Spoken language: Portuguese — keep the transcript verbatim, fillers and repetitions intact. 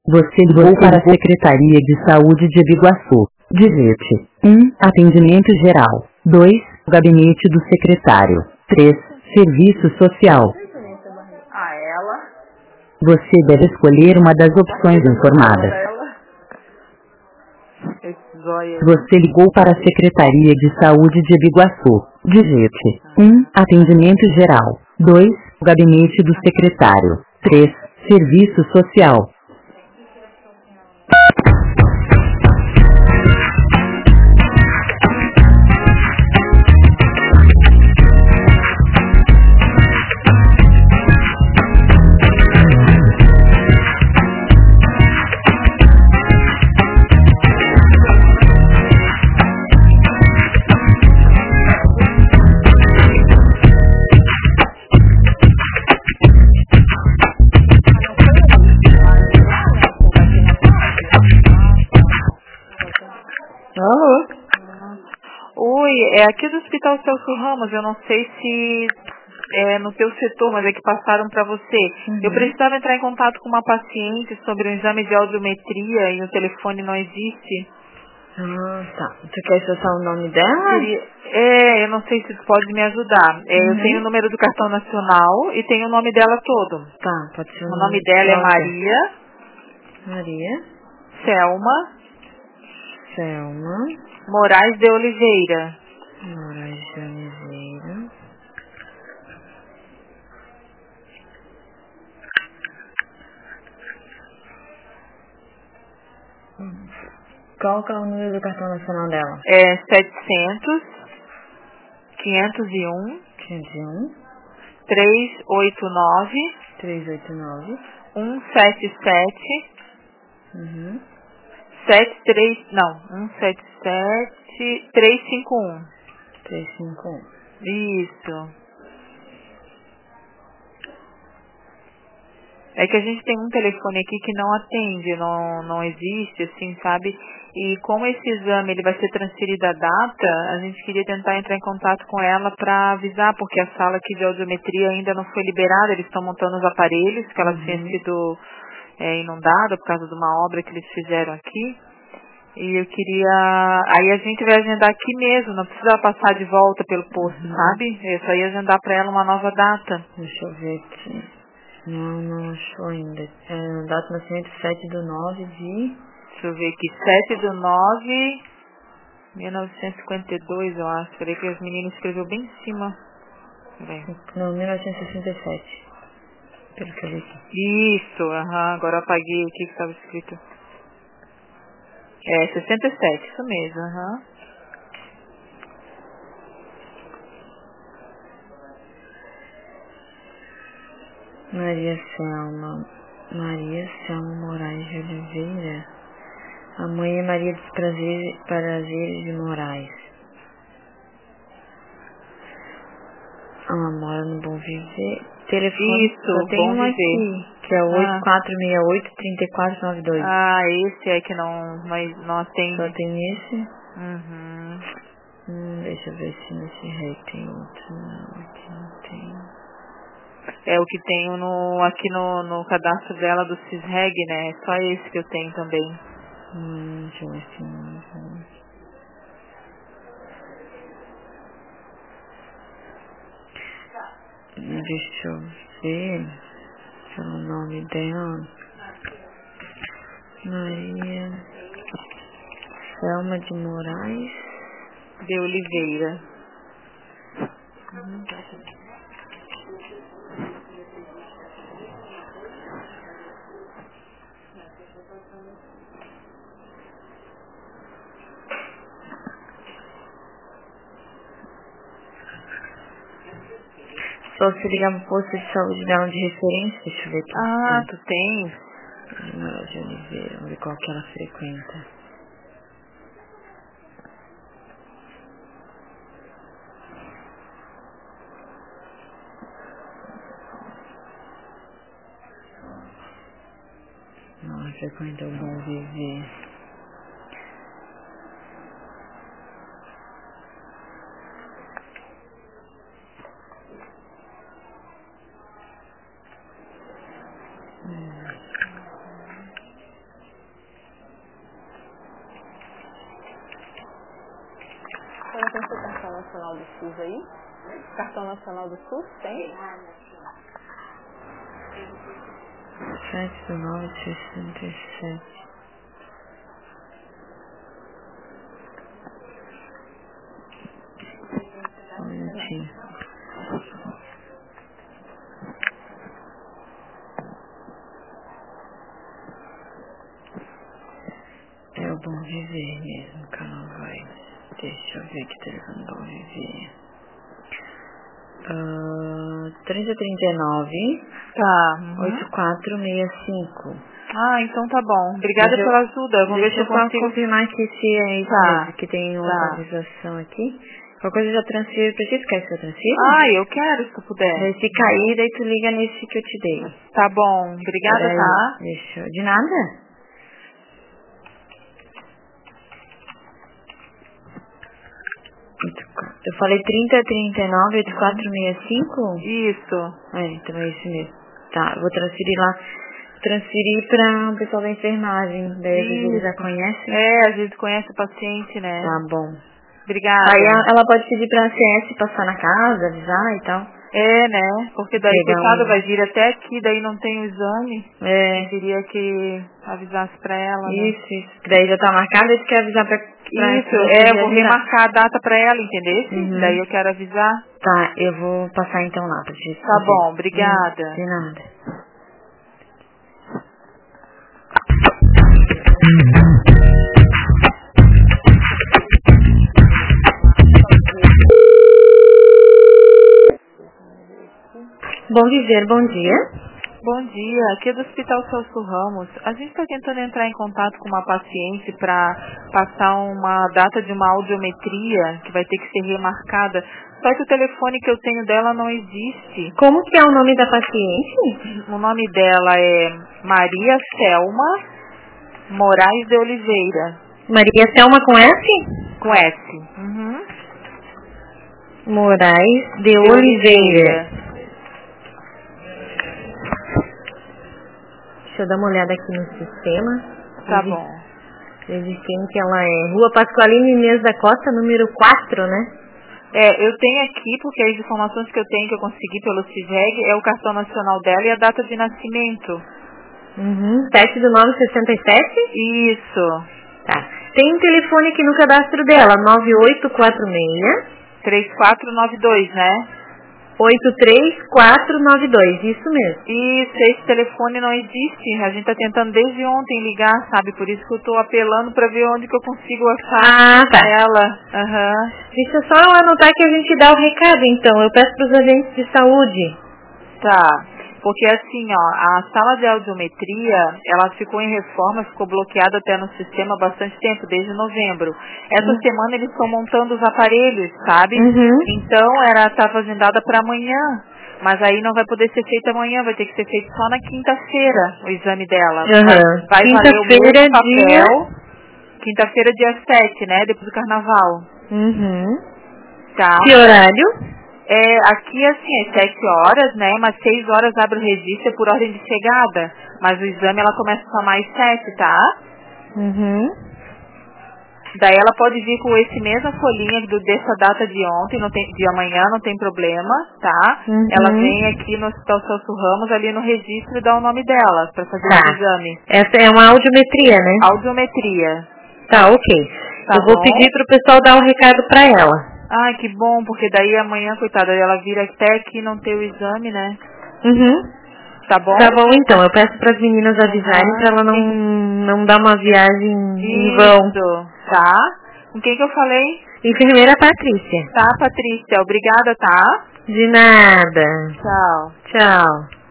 Você ligou para a Secretaria de Saúde de Biguaçu. Digite um. Atendimento geral. dois. Gabinete do secretário. três. Serviço social. Ah, ela. Você deve escolher uma das opções informadas. Ela. Esse zóio aí. Você ligou para a Secretaria de Saúde de Biguaçu. Digite um. Atendimento geral. dois. Gabinete do secretário. três. Serviço social. Alô? Oi, é aqui do Hospital Celso Ramos, eu não sei se é no teu setor, mas é que passaram para você. Uhum. Eu precisava entrar em contato com uma paciente sobre um exame de audiometria e o telefone não existe. Ah, tá. Tu quer acessar o nome dela? Seria- é, eu não sei se tu pode me ajudar. É, Uhum. Eu tenho o número do cartão nacional e tenho o nome dela todo. Tá, pode ser O nome dela é Maria Maria Selma Selma Moraes de Oliveira. Moraes de Oliveira. Qual que é o número do cartão nacional dela? É setecentos, quinhentos e um, quinhentos e um, trezentos e oitenta e nove, trezentos e oitenta e nove. cento e setenta e sete, Uhum. setenta e três, não, cento e setenta e sete, trezentos e cinquenta e um. trezentos e cinquenta e um. Isso. É que a gente tem um telefone aqui que não atende, não, não existe, assim, sabe? E como esse exame ele vai ser transferido à data, a gente queria tentar entrar em contato com ela para avisar, porque a sala aqui de audiometria ainda não foi liberada, eles estão montando os aparelhos, que ela Uhum. tinha sido é, inundada por causa de uma obra que eles fizeram aqui. E eu queria... Aí a gente vai agendar aqui mesmo, não precisa passar de volta pelo posto, Uhum. sabe? Eu só ia agendar para ela uma nova data. Deixa eu ver aqui. Não, não achou ainda. É, data de nascimento sete do nove de... Deixa eu ver aqui, sete de nove de mil novecentos e cinquenta e dois, eu acho. Peraí que as meninas escreveu bem em cima. Peraí. Não, mil novecentos e sessenta e sete. Pelo que eu vi aqui. Isso, aham, agora eu apaguei aqui que estava escrito. É, sessenta e sete, isso mesmo, aham. Maria Selma. Maria Selma Moraes de Oliveira. A mãe é Maria dos Prazeres, Prazeres de Moraes. Ela mora no Bom Viver. Telefone Isso, só tem Bom um Viver. aqui, que é oito Ah. quatro seis oito, três quatro nove dois. Ah, esse é que não, não, não atende. Só tem esse. Uhum. Hum, deixa eu ver se nesse rei tem outro. Não, aqui não tem. É o que tenho no, aqui no, no cadastro dela do Cisreg, né? É só esse que eu tenho também. Hum, deixa eu ver se não. Deixa eu ver pelo nome dela. Maria Selma de Moraes De Oliveira. Só se ligar no posto de saúde dela de referência, deixa eu ver aqui. Ah, tu tem? É, Moraes de Oliveira, vamos ver qual que ela frequenta. Não, ela frequenta o Bom Viver. Você tem seu cartão nacional do SUS aí? Cartão nacional do SUS tem? sete do nove, sessenta e sete. Um minutinho. É o Bom Viver mesmo, que ela vai. Deixa eu ver que telefone Bom Viver. Uh, trinta, trinta e nove. Tá. Uhum. oito quatro seis cinco. Ah, então tá bom. Obrigada Deixa pela eu, ajuda. Vamos ver se eu Deixa eu só consigo. confirmar que se é isso Tá. mesmo, que tem uma Tá. atualização aqui. Qualquer coisa eu já transfiro pra ti. Tu quer que eu transfira? Ah, eu quero, se tu puder. Se cair, daí tu liga nesse que eu te dei. Tá bom. Obrigada, Peraí, tá? deixa eu... De nada? Eu falei trinta, trinta e nove, oitenta e quatro sessenta e cinco? Isso. É, então é isso mesmo. Tá, eu vou transferir lá. Transferir para o pessoal da enfermagem. Daí às vezes eles já conhecem. É, a gente conhece o paciente, né? Tá bom. Obrigada. Aí a- ela pode pedir pra C S passar na casa, avisar e tal. É, né? Porque daí, Pegar coitada, um- vai vir até aqui, daí não tem o exame. É, Eu queria que avisasse pra ela, né? isso, isso. Daí já tá marcado, eles querem avisar pra... pra Isso, pra é, eu vou avisar. remarcar a data pra ela, entendeu? Uhum. Daí eu quero avisar. Tá, eu vou passar então lá pra te Tá bom, obrigada. De nada. Bom Viver, bom dia. Bom dia, aqui é do Hospital Celso Ramos. A gente está tentando entrar em contato com uma paciente para passar uma data de uma audiometria que vai ter que ser remarcada. Só que o telefone que eu tenho dela não existe. Como que é o nome da paciente? O nome dela é Maria Selma Moraes de Oliveira. Maria Selma com S? Com S. Uhum. Moraes de, De Oliveira. Oliveira. Deixa eu dar uma olhada aqui no sistema. Tá Eles- bom. Eles dizem que ela é Rua Pasqualino Inês da Costa, número quatro, né? É, eu tenho aqui, porque as informações que eu tenho que eu consegui pelo CISREG é o cartão nacional dela e a data de nascimento. Uhum. sete do nove, sessenta e sete? Isso. Tá. Tem um telefone aqui no cadastro dela, nove oito quatro seis, três quatro nove dois, né? oito três quatro nove dois, isso mesmo. Isso, esse telefone não existe. A gente tá tentando desde ontem ligar, sabe? Por isso que eu tô apelando pra ver onde que eu consigo achar Ah, tá. ela. Aham. Deixa só eu anotar que a gente dá o recado, então. Eu peço para os agentes de saúde. Tá. Porque assim, ó, a sala de audiometria, ela ficou em reforma, ficou bloqueada até no sistema há bastante tempo, desde novembro. Essa Uhum. semana eles estão montando os aparelhos, sabe? Uhum. Então, era estava agendada para amanhã. Mas aí não vai poder ser feito amanhã, vai ter que ser feito só na quinta-feira, o exame dela. Uhum. Vai, vai valer o Quinta-feira, mesmo papel. dia... Quinta-feira, dia sete, né? Depois do carnaval. Uhum. Tá? Que horário? É, aqui assim, é sete horas, né? Mas seis horas abre o registro é por ordem de chegada. Mas o exame ela começa só mais sete, tá? Uhum. Daí ela pode vir com esse mesma folhinha do, dessa data de ontem, não tem, de amanhã, não tem problema, tá? Uhum. Ela vem aqui no Hospital Celso Ramos, ali no registro, e dá o nome dela pra fazer Tá. o exame. Essa é uma audiometria, né? Audiometria. Tá, ok. Tá Eu vou bom? pedir pro pessoal dar um recado pra ela. Ai, que bom, porque daí amanhã, coitada, ela vira até aqui e não ter o exame, né? Uhum. Tá bom? Tá bom, então. Eu peço para as meninas avisarem Uhum. pra ela não, não dar uma viagem em vão. Isso, tá? Com quem que eu falei? Enfermeira Patrícia. Tá, Patrícia. Obrigada, tá? De nada. Tchau. Tchau.